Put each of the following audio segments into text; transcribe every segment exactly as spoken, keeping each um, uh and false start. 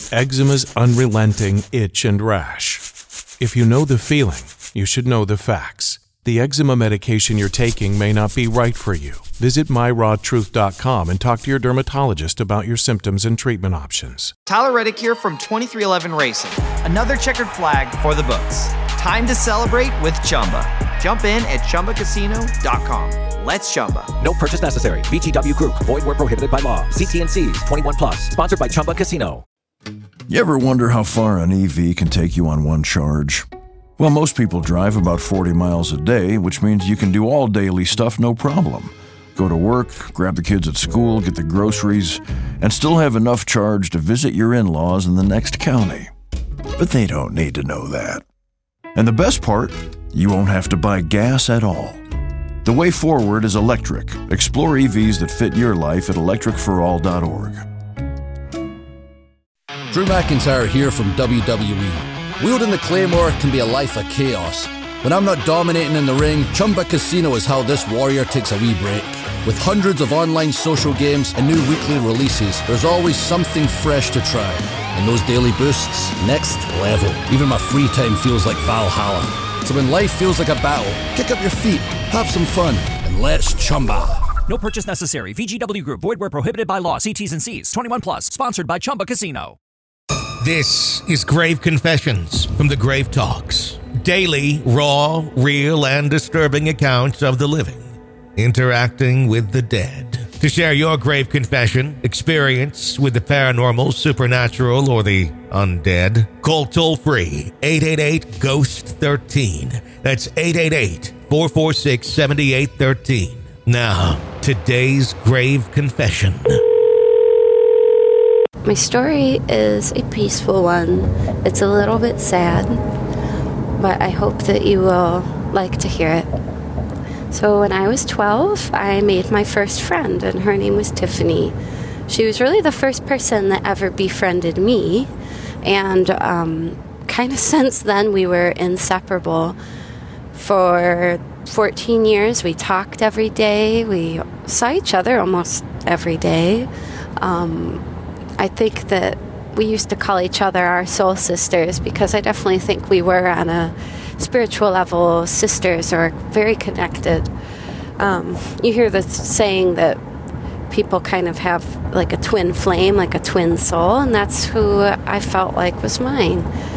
eczema's unrelenting itch and rash. If you know the feeling, you should know the facts. The eczema medication you're taking may not be right for you. Visit my raw truth dot com and talk to your dermatologist about your symptoms and treatment options. Tyler Reddick here from twenty-three eleven Racing. Another checkered flag for the books. Time to celebrate with Chumba. Jump in at chumba casino dot com. Let's Chumba. No purchase necessary. V G W Group. Void where prohibited by law. See T and C's. twenty-one plus. Sponsored by Chumba Casino. You ever wonder how far an E V can take you on one charge? Well, most people drive about forty miles a day, which means you can do all daily stuff no problem. Go to work, grab the kids at school, get the groceries, and still have enough charge to visit your in-laws in the next county. But they don't need to know that. And the best part, you won't have to buy gas at all. The way forward is electric. Explore E Vs that fit your life at electric for all dot org. Drew McIntyre here from W W E. Wielding the Claymore can be a life of chaos. When I'm not dominating in the ring, Chumba Casino is how this warrior takes a wee break. With hundreds of online social games and new weekly releases, there's always something fresh to try. And those daily boosts, next level. Even my free time feels like Valhalla. So when life feels like a battle, kick up your feet, have some fun, and let's Chumba. No purchase necessary. V G W Group. Void where prohibited by law. See T's and C's. twenty-one plus. Sponsored by Chumba Casino. This is Grave Confessions from the Grave Talks. Daily, raw, real, and disturbing accounts of the living interacting with the dead. To share your grave confession, experience with the paranormal, supernatural, or the undead, call toll-free eight eight eight, ghost thirteen. That's eight eight eight, four four six, seven eight one three. Now, today's grave confession. My story is a peaceful one. It's a little bit sad, but I hope that you will like to hear it. So when I was twelve, I made my first friend, and her name was Tiffany. She was really the first person that ever befriended me, and um, kind of since then we were inseparable. For fourteen years, we talked every day. We saw each other almost every day. Um, I think that we used to call each other our soul sisters because I definitely think we were on a spiritual level sisters or very connected. Um, you hear the saying that people kind of have like a twin flame, like a twin soul, and that's who I felt like was mine.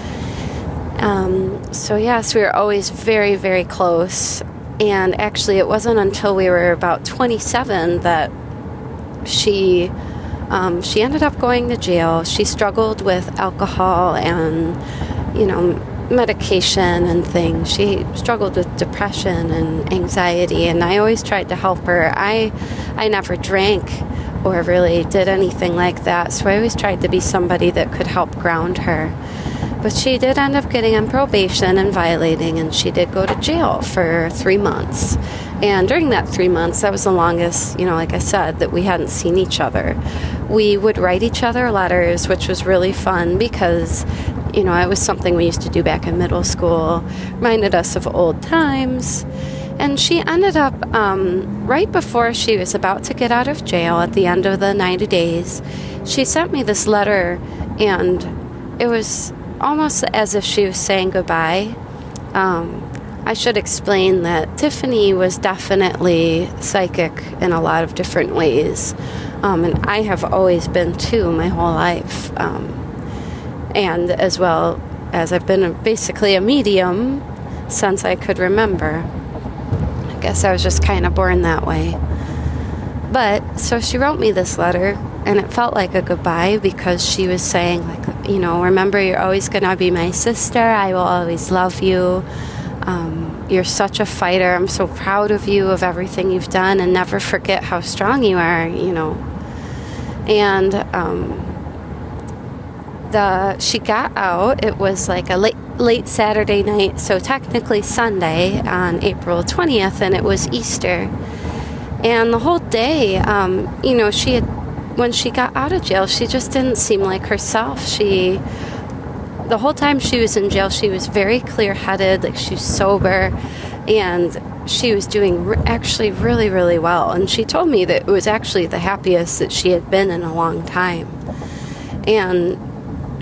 Um, so yes, we were always very, very close. And actually it wasn't until we were about twenty-seven that she Um, she ended up going to jail. She struggled with alcohol and, you know, medication and things. She struggled with depression and anxiety, and I always tried to help her. I, I never drank or really did anything like that, so I always tried to be somebody that could help ground her. But she did end up getting on probation and violating, and she did go to jail for three months. And during that three months, that was the longest, you know, like I said, that we hadn't seen each other. We would write each other letters, which was really fun because, you know, it was something we used to do back in middle school, reminded us of old times. And she ended up, um, right before she was about to get out of jail at the end of the ninety days, she sent me this letter, and it was almost as if she was saying goodbye. Um, I should explain that Tiffany was definitely psychic in a lot of different ways. Um, and I have always been too my whole life. Um, and as well as I've been a, basically a medium since I could remember. I guess I was just kind of born that way. But so she wrote me this letter, and it felt like a goodbye because she was saying, like, you know, remember, you're always going to be my sister. I will always love you. Um, you're such a fighter. I'm so proud of you, of everything you've done, and never forget how strong you are, you know. And um, the she got out. It was like a late, late Saturday night, so technically Sunday on April twentieth, and it was Easter. And the whole day, um, you know, she had, when she got out of jail, she just didn't seem like herself. She... The whole time she was in jail, she was very clear-headed, like she was sober, and she was doing re- actually really, really well. And she told me that it was actually the happiest that she had been in a long time. And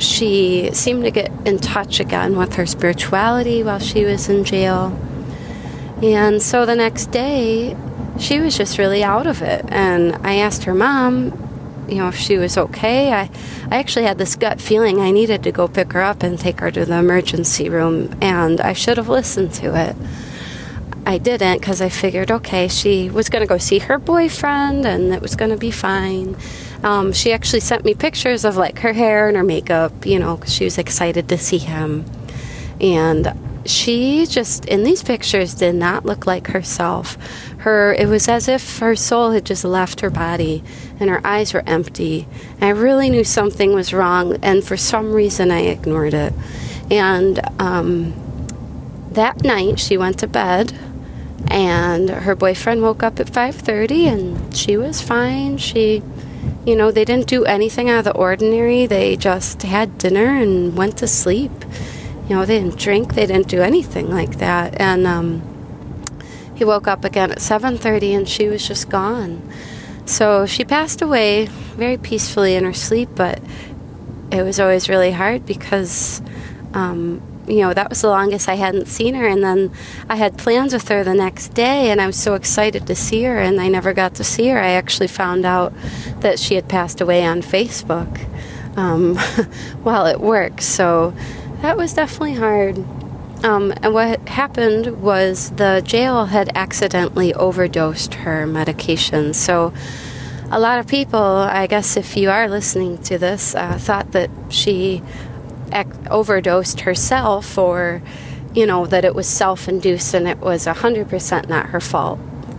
she seemed to get in touch again with her spirituality while she was in jail. And so the next day, she was just really out of it. And I asked her mom, you know, if she was okay. I, I actually had this gut feeling I needed to go pick her up and take her to the emergency room, and I should have listened to it. I didn't, because I figured, okay, she was going to go see her boyfriend and it was going to be fine. Um, she actually sent me pictures of like her hair and her makeup, you know, because she was excited to see him. And she just, in these pictures, did not look like herself. Her, it was as if her soul had just left her body and her eyes were empty. And I really knew something was wrong, and for some reason I ignored it. And um, that night she went to bed, and her boyfriend woke up at five thirty, and she was fine. She, you know, they didn't do anything out of the ordinary. They just had dinner and went to sleep. You know, they didn't drink. They didn't do anything like that. And um, he woke up again at seven thirty, and she was just gone. So she passed away very peacefully in her sleep, but it was always really hard because, um, you know, that was the longest I hadn't seen her. And then I had plans with her the next day, and I was so excited to see her, and I never got to see her. I actually found out that she had passed away on Facebook um, while at work. So that was definitely hard. Um, and what happened was the jail had accidentally overdosed her medication. So a lot of people, I guess if you are listening to this, uh, thought that she ac- overdosed herself, or, you know, that it was self-induced and it was one hundred percent not her fault.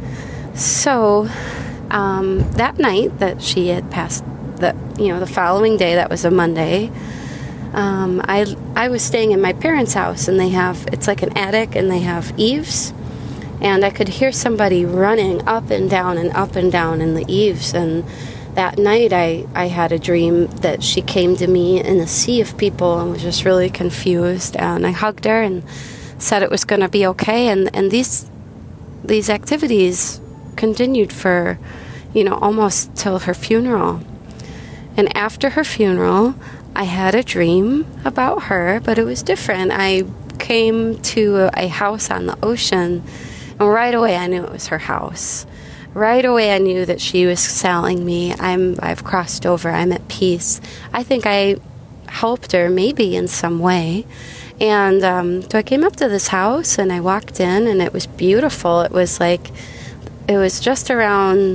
So um, that night that she had passed, the, you know, the following day, that was a Monday, Um, I I was staying in my parents' house, and they have, it's like an attic, and they have eaves, and I could hear somebody running up and down and up and down in the eaves. And that night I, I had a dream that she came to me in a sea of people and was just really confused, and I hugged her and said it was going to be okay. And, and these these activities continued for, you know, almost till her funeral. And after her funeral, I had a dream about her, but it was different. I came to a house on the ocean, and right away I knew it was her house. Right away I knew that she was selling me. I'm, I've crossed over. I'm at peace. I think I helped her maybe in some way. And um, so I came up to this house, and I walked in, and it was beautiful. It was like, it was just around,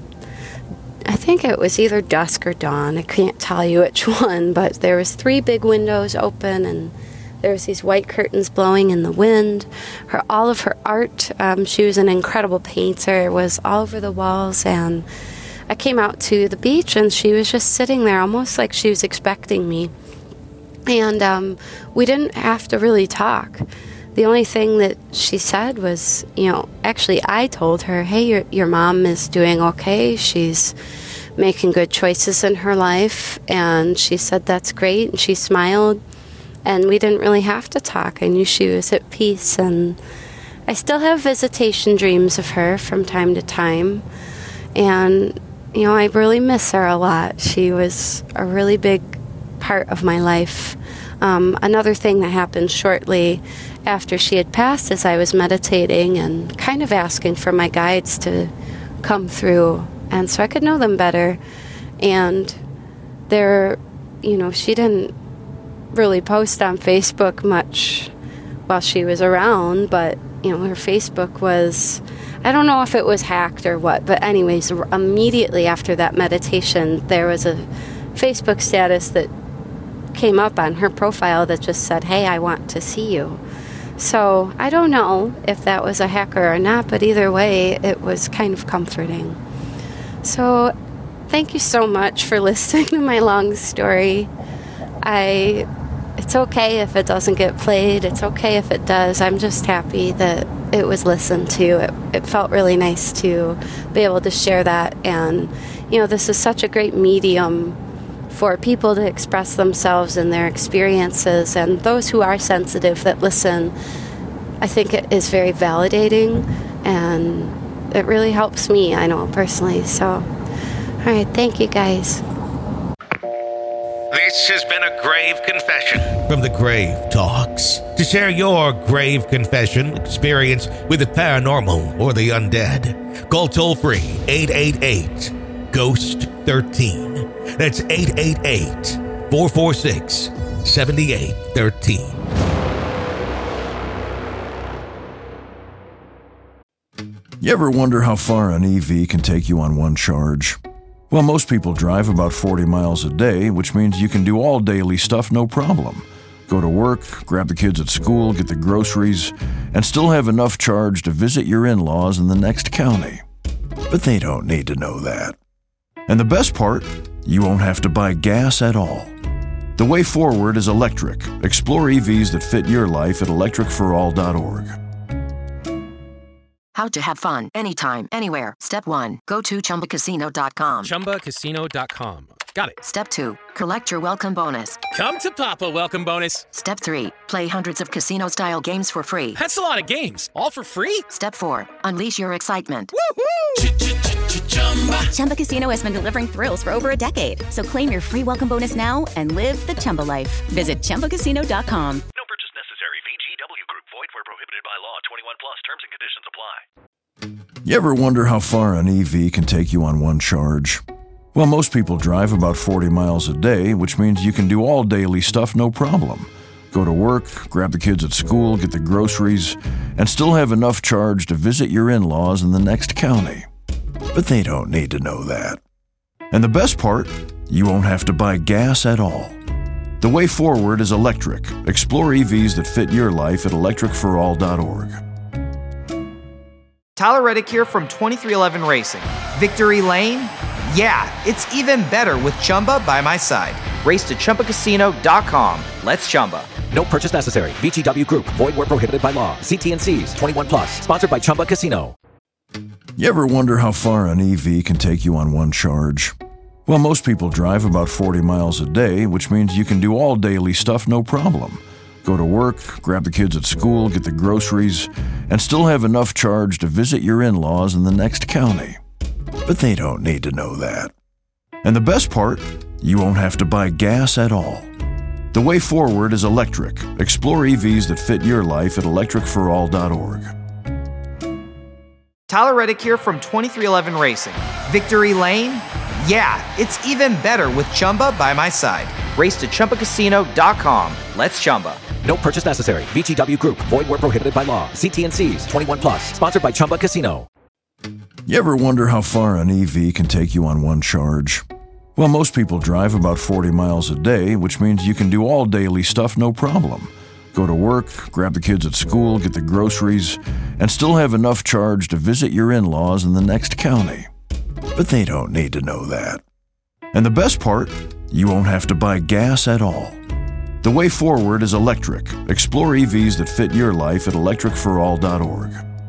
I think it was either dusk or dawn. I can't tell you which one, but there was three big windows open, and there was these white curtains blowing in the wind. Her, all of her art, um, she was an incredible painter, was all over the walls. And I came out to the beach, and she was just sitting there, almost like she was expecting me. And um, we didn't have to really talk. The only thing that she said was, you know, actually I told her, hey, your, your mom is doing okay. She's making good choices in her life. And she said, that's great. And she smiled. And we didn't really have to talk. I knew she was at peace. And I still have visitation dreams of her from time to time. And, you know, I really miss her a lot. She was a really big part of my life. Um, another thing that happened shortly after she had passed is I was meditating and kind of asking for my guides to come through, and so I could know them better. And they're, you know, she didn't really post on Facebook much while she was around, but, you know, her Facebook was, I don't know if it was hacked or what, but anyways, immediately after that meditation, there was a Facebook status that came up on her profile that just said, hey, I want to see you. So I don't know if that was a hacker or not, but either way, it was kind of comforting. So thank you so much for listening to my long story. I, it's okay if it doesn't get played. It's okay if it does. I'm just happy that it was listened to. It, it felt really nice to be able to share that. And, you know, this is such a great medium for people to express themselves and their experiences, and those who are sensitive that listen, I think it is very validating, and it really helps me, I know, personally. So, all right, thank you guys. This This has been a grave confession from the Grave Talks. To share your grave confession experience with the paranormal or the undead, call toll-free eight eight eight, ghost thirteen. That's eight eight eight, four four six, seven eight one three. You ever wonder how far an E V can take you on one charge? Well, most people drive about forty miles a day, which means you can do all daily stuff no problem. Go to work, grab the kids at school, get the groceries, and still have enough charge to visit your in-laws in the next county. But they don't need to know that. And the best part, you won't have to buy gas at all. The way forward is electric. Explore E Vs that fit your life at electric for all dot org. How to have fun anytime, anywhere. Step one, go to chumba casino dot com. chumba casino dot com. Got it. Step two, collect your welcome bonus. Come to Papa welcome bonus. Step three, play hundreds of casino-style games for free. That's a lot of games, all for free? Step four, unleash your excitement. Woohoo! Chumba Casino has been delivering thrills for over a decade. So claim your free welcome bonus now and live the Chumba life. Visit chumba casino dot com. No purchase necessary. V G W Group. Void where prohibited by law. twenty-one plus. Terms and conditions apply. You ever wonder how far an E V can take you on one charge? Well, most people drive about forty miles a day, which means you can do all daily stuff no problem. Go to work, grab the kids at school, get the groceries, and still have enough charge to visit your in-laws in the next county. But they don't need to know that. And the best part, you won't have to buy gas at all. The way forward is electric. Explore E Vs that fit your life at electric for all dot org. Tyler Reddick here from twenty-three eleven Racing. Victory Lane? Yeah, it's even better with Chumba by my side. Race to chumba casino dot com. Let's Chumba. No purchase necessary. V G W Group. Void where prohibited by law. See T and Cs. twenty-one plus. Sponsored by Chumba Casino. You ever wonder how far an E V can take you on one charge? Well, most people drive about forty miles a day, which means you can do all daily stuff no problem. Go to work, grab the kids at school, get the groceries, and still have enough charge to visit your in-laws in the next county. But they don't need to know that. And the best part, you won't have to buy gas at all. The way forward is electric. Explore E Vs that fit your life at electric for all dot org. Tyler Reddick here from twenty-three eleven Racing. Victory Lane? Yeah, it's even better with Chumba by my side. Race to chumba casino dot com. Let's Chumba. No purchase necessary. V G W Group. Void where prohibited by law. See T and Cs. twenty-one plus. Sponsored by Chumba Casino. You ever wonder how far an E V can take you on one charge? Well, most people drive about forty miles a day, which means you can do all daily stuff no problem. Go to work, grab the kids at school, get the groceries, and still have enough charge to visit your in-laws in the next county. But they don't need to know that. And the best part, you won't have to buy gas at all. The way forward is electric. Explore E Vs that fit your life at electric for all dot org.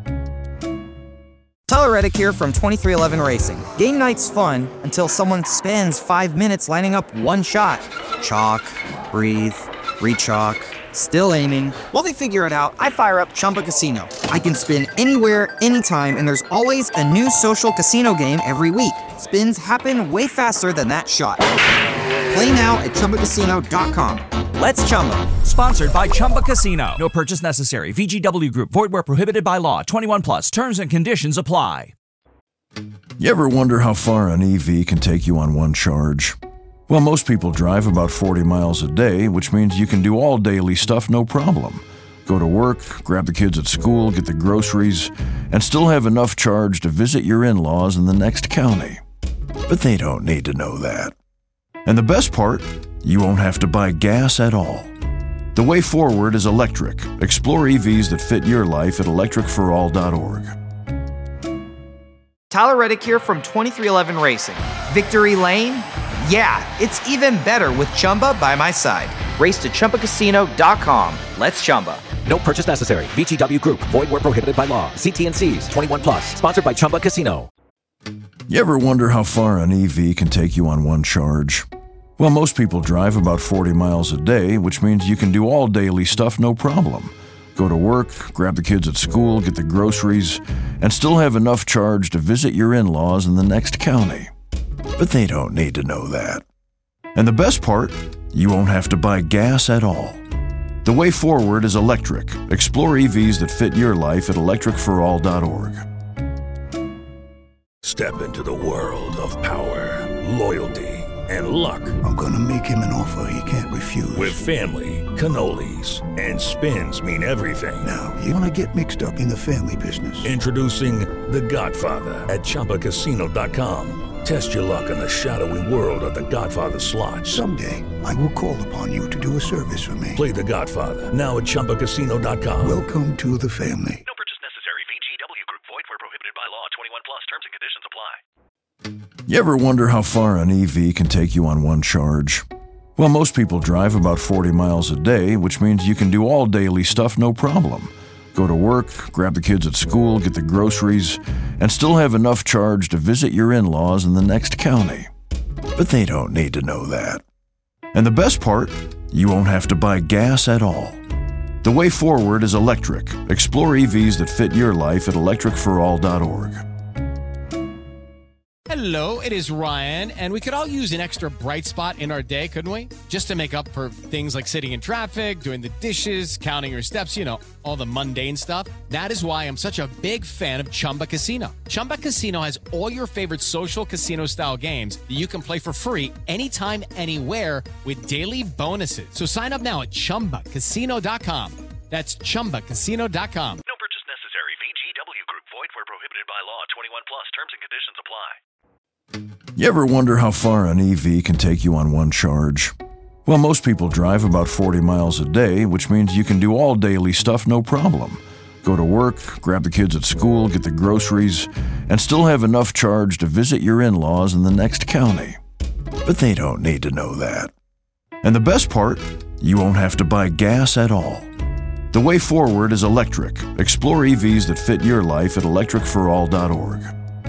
Tyler Reddick here from twenty-three eleven Racing. Game night's fun until someone spends five minutes lining up one shot. Chalk, breathe, re-chalk, still aiming. While they figure it out, I fire up Chumba Casino. I can spin anywhere, anytime, and there's always a new social casino game every week. Spins happen way faster than that shot. Play now at chumba casino dot com. Let's Chumba. Sponsored by Chumba Casino. No purchase necessary. V G W Group. Void where prohibited by law. twenty-one plus. Terms and conditions apply. You ever wonder how far an E V can take you on one charge? Well, most people drive about forty miles a day, which means you can do all daily stuff no problem. Go to work, grab the kids at school, get the groceries, and still have enough charge to visit your in-laws in the next county. But they don't need to know that. And the best part, you won't have to buy gas at all. The way forward is electric. Explore E Vs that fit your life at electric for all dot org. Tyler Reddick here from twenty-three eleven Racing. Victory Lane? Yeah, it's even better with Chumba by my side. Race to chumba casino dot com. Let's Chumba. No purchase necessary. V G W Group. Void where prohibited by law. See T and Cs. twenty-one plus. Sponsored by Chumba Casino. You ever wonder how far an E V can take you on one charge? Well, most people drive about forty miles a day, which means you can do all daily stuff no problem. Go to work, grab the kids at school, get the groceries, and still have enough charge to visit your in-laws in the next county. But they don't need to know that. And the best part, you won't have to buy gas at all. The way forward is electric. Explore E Vs that fit your life at electric for all dot org. Step into the world of power, loyalty, and luck. I'm gonna make him an offer he can't refuse. With family, cannolis, and spins mean everything. Now, you wanna get mixed up in the family business. Introducing The Godfather at Chumba Casino dot com. Test your luck in the shadowy world of The Godfather slot. Someday, I will call upon you to do a service for me. Play The Godfather now at Chumba Casino dot com. Welcome to the family. No purchase necessary. V G W Group. Void where prohibited by law. twenty-one plus. Terms and conditions apply. You ever wonder how far an E V can take you on one charge? Well, most people drive about forty miles a day, which means you can do all daily stuff no problem. Go to work, grab the kids at school, get the groceries, and still have enough charge to visit your in-laws in the next county. But they don't need to know that. And the best part, you won't have to buy gas at all. The way forward is electric. Explore E Vs that fit your life at electric for all dot org. Hello, it is Ryan, and we could all use an extra bright spot in our day, couldn't we? Just to make up for things like sitting in traffic, doing the dishes, counting your steps, you know, all the mundane stuff. That is why I'm such a big fan of Chumba Casino. Chumba Casino has all your favorite social casino-style games that you can play for free anytime, anywhere with daily bonuses. So sign up now at Chumba Casino dot com. That's Chumba Casino dot com. No purchase necessary. V G W Group. Void where prohibited by law. twenty-one plus. Terms and conditions apply. You ever wonder how far an E V can take you on one charge? Well, most people drive about forty miles a day, which means you can do all daily stuff no problem. Go to work, grab the kids at school, get the groceries, and still have enough charge to visit your in-laws in the next county. But they don't need to know that. And the best part, you won't have to buy gas at all. The way forward is electric. Explore E Vs that fit your life at electric for all dot org.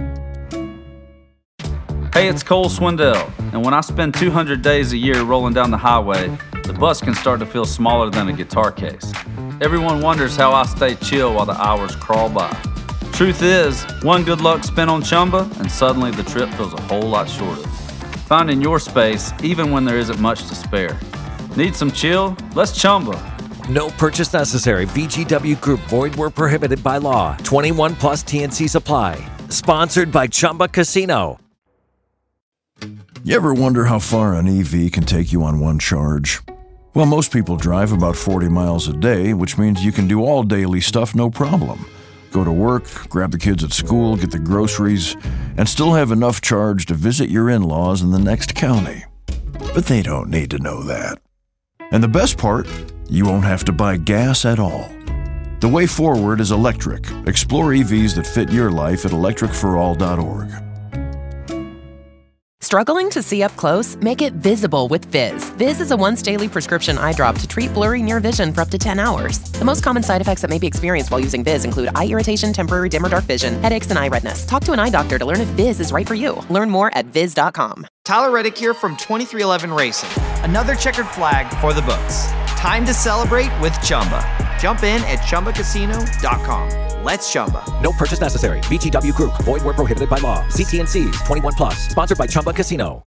Hey, it's Cole Swindell, and when I spend two hundred days a year rolling down the highway, the bus can start to feel smaller than a guitar case. Everyone wonders how I stay chill while the hours crawl by. Truth is, one good luck spin on Chumba, and suddenly the trip feels a whole lot shorter. Finding your space, even when there isn't much to spare. Need some chill? Let's Chumba. No purchase necessary. V G W Group. Void where prohibited by law. twenty-one plus. T N Cs apply. Sponsored by Chumba Casino. You ever wonder how far an E V can take you on one charge? Well, most people drive about forty miles a day, which means you can do all daily stuff no problem. Go to work, grab the kids at school, get the groceries, and still have enough charge to visit your in-laws in the next county. But they don't need to know that. And the best part, you won't have to buy gas at all. The way forward is electric. Explore E Vs that fit your life at electric for all dot org. Struggling to see up close? Make it visible with Viz. Viz is a once-daily prescription eye drop to treat blurry near vision for up to ten hours. The most common side effects that may be experienced while using Viz include eye irritation, temporary dim or dark vision, headaches, and eye redness. Talk to an eye doctor to learn if Viz is right for you. Learn more at viz dot com. Tyler Reddick here from twenty-three eleven Racing. Another checkered flag for the books. Time to celebrate with Chumba. Jump in at Chumba Casino dot com. Let's Chumba. No purchase necessary. V G W Group. Void where prohibited by law. See T N Cs. twenty-one plus. Sponsored by Chumba Casino.